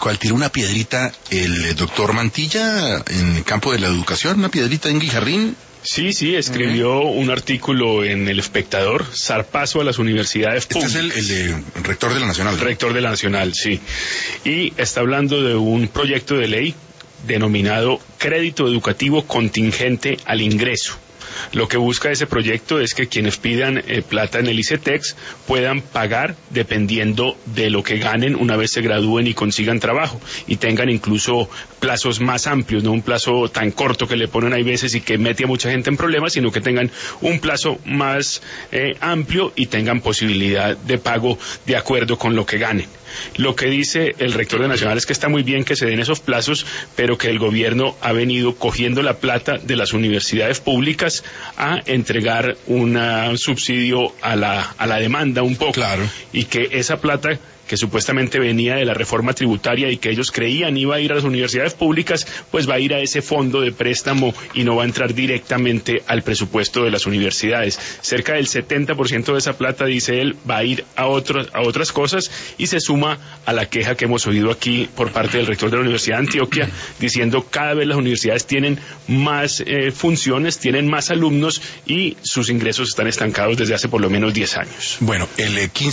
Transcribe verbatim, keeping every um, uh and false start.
Pascual, tiró una piedrita el eh, doctor Mantilla en el campo de la educación, una piedrita en Guijarrín. Sí, sí, escribió uh-huh. un artículo en El Espectador, zarpazo a las universidades públicas. Este es el, el, el rector de la Nacional. Rector de la Nacional, sí. Y está hablando de un proyecto de ley denominado Crédito Educativo Contingente al Ingreso. Lo que busca ese proyecto es que quienes pidan eh, plata en el ICETEX puedan pagar dependiendo de lo que ganen una vez se gradúen y consigan trabajo, y tengan incluso plazos más amplios, no un plazo tan corto que le ponen hay veces y que mete a mucha gente en problemas, sino que tengan un plazo más eh, amplio y tengan posibilidad de pago de acuerdo con lo que ganen. Lo que dice el rector de Nacional es que está muy bien que se den esos plazos, pero que el gobierno ha venido cogiendo la plata de las universidades públicas a entregar una, un subsidio a la, a la demanda un poco. Claro. Y que esa plata que supuestamente venía de la reforma tributaria y que ellos creían iba a ir a las universidades públicas, pues va a ir a ese fondo de préstamo y no va a entrar directamente al presupuesto de las universidades. Cerca del setenta por ciento de esa plata, dice él, va a ir a, otros, a otras cosas, y se suma a la queja que hemos oído aquí por parte del rector de la Universidad de Antioquia, diciendo cada vez las universidades tienen más eh, funciones, tienen más alumnos y sus ingresos están estancados desde hace por lo menos diez años. Bueno, el quince